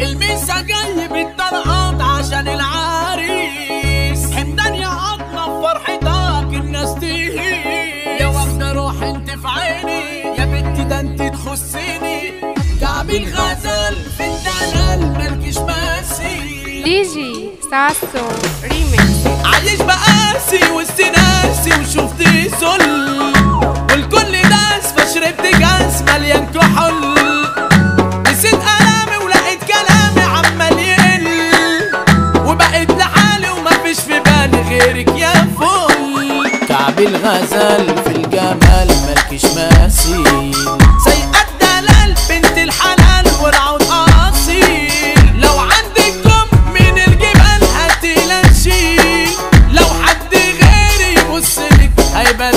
الميسا جاي بالطلقات عشان العريس، حمدان يا عظمة بفرحتك الناس تهيس، يا واخدة روح انت في عيني يا بنتي ده انت تخصيني، كعب الغزال في الدلال مالكش ماسي. دي جي ساسو ريميكس. عايش بقاسي وسط ناسي وشفت ذل، والكل داس فشربت كاس مليان كحول، نسيت ألامي ولقيت كلامي عمال يقل، وبقيت لحالي ومفيش في بالي غيرك يا فل. كعب الغزال في الجمال مالكش مثيل، سيئة الدلال بنت الحلال والعود أصيل، لو عندكم من الجبال هتلاشي، لو حد غيري يبصلك هيبقى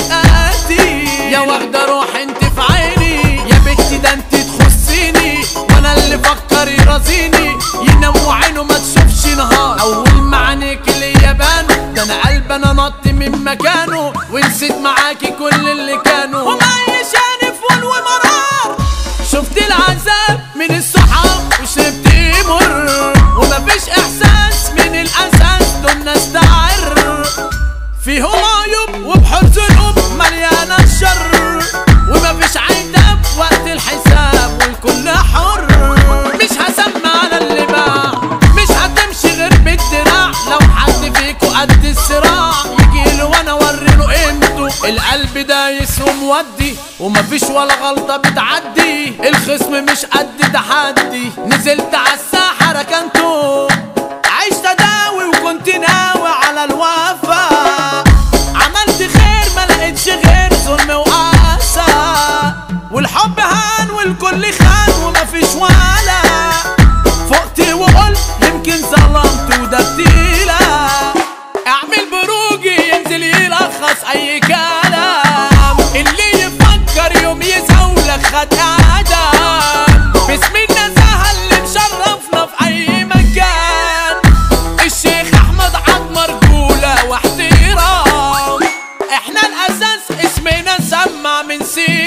قاتل، يا واخدة روح انت في عيني يا بنتي ده انت تخصيني، وانا اللي فكر يرازيني ينام وعينه ما تشوفش نهار، اول ما عينيك اليابان ده انا قلبي انا نط من مكانه، ونسيت معاكي كل اللي كانوا، ومعيشاني فول ومرار، شفت العذاب من الصحاب وشربت مر، ومفيش احساس من الاساس دول ناس تعر، فيهم عيوب وبحر ذنوب مليانه الشر، ومفيش عتاب وقت الحساب والكل حر، مش هسمع على اللي باع، مش هتمشي غير بالدراع، لو حد فيكو قد الصراع يجيله وانا اوريله قيمته، القلب دايس ومودي ومفيش ولا غلطه بتعدي، الخصم مش قد تحدي، نزلت عالساحه ركنته، عشت اداوي وكنت ناوي على الوفا، عملت خير ما لقيتش غير ظلم وقاسى، والحب هان والكل خان ومفيش ولا، فقت وقلت يمكن ظلمت وده بتيلة، اعمل بروجي ينزل يلخص اي كلام، اللي يفكر يوم يزولك خد اعدام، باسم النزاهة اللي مشرفنا في اي مكان، الشيخ احمد عظمة رجولة واحترام، احنا الاساس اسمنا سمع من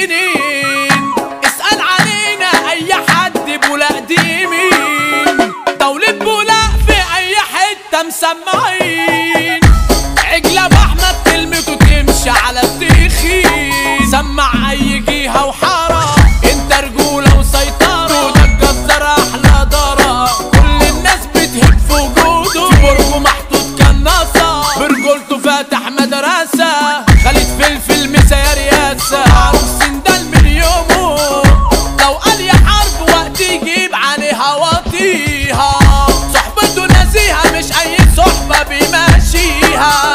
سنين، اسأل علينا اي حد بولا قديمين، دولة بولا في اي حتة مسمعين، عجلة بأحمد كلمته تمشي على التخين، سمع اي جهة وحارة انت رجولة وسيطرة، دودك جزار احلى دارة، كل الناس بتهب في وجوده، في برجه محطوط كناصة، برجولته فاتح مدرسة، خالد فلفل مسا يا رياسة، عروس سندال من يومه، لو قال يا حرب وقت يجيب عليها واطيها، صحبته نزيهة مش اي صحبة بيمشيها،